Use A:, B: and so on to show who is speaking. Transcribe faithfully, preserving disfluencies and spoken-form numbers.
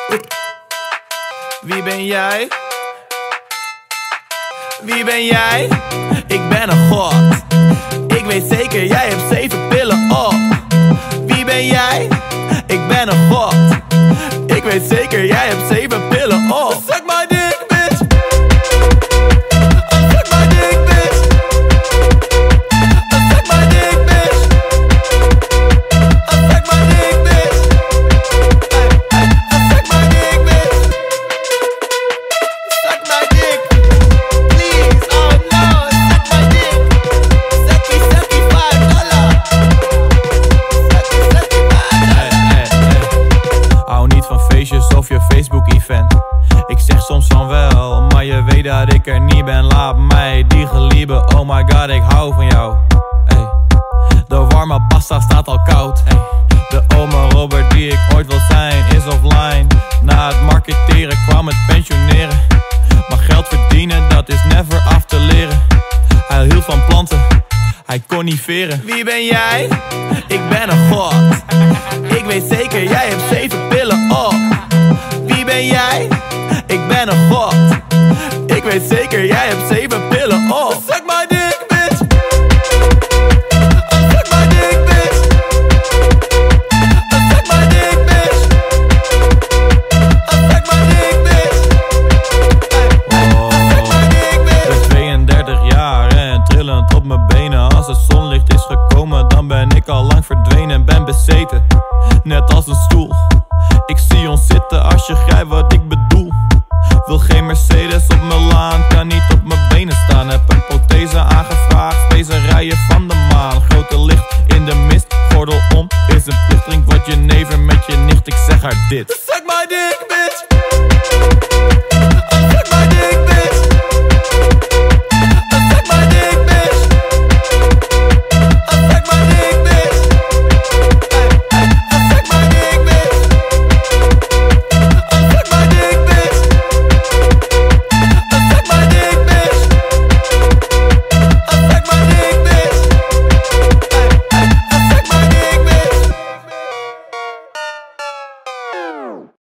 A: Wie ben jij? Wie ben jij? Ik ben een god. Ik weet zeker, jij hebt zeven pillen op. Wie ben jij? Ik ben een god. Ik weet zeker, jij hebt zeven pillen op. Suck my dick, bitch. Suck my dick, bitch. Suck my dick, bitch. Suck my dick, bitch. Suck my dick, bitch. Suck my dick. Please, oh no, suck my dick. Sucky, sucky, five dollar. Sucky, sucky, five dollar. Hou niet van feestjes of je Facebook-event. Ik zeg soms van wel, maar je weet dat ik er niet ben. Laat mij die gelieben, oh my god, ik hou van jou. Hey. De warme pasta staat al koud. Hey. De oma Robert die ik ooit wil zijn is offline. Na het marketeren kwam het pensioneren. Maar geld verdienen, dat is never af te leren. Hij hield van planten, hij coniferen. Wie ben jij? Ik ben een god. Ik weet zeker, jij hebt zeven pillen op. Wie ben jij? Ik ben een god. Ik weet zeker, jij hebt zeven pillen op. Suck my dick, bitch. Suck my dick, bitch. Suck my dick, bitch. Suck my dick, bitch. Suck my dick, bitch. Ik ben tweeëndertig jaar en trillend op mijn benen. Als het zonlicht is gekomen, dan ben ik al lang verdwenen en ben bezeten. Net als een stoel. Ik zie ons zitten als je grijpt wat ik bedoel. Wil geen Mercedes op mijn laan, kan niet op mijn benen staan. Heb een prothese aangevraagd, specerijen van de maan. Grote licht in de mist, gordel om, is een plicht. Drink wat je never met je nicht, ik zeg haar dit. Suck my dick.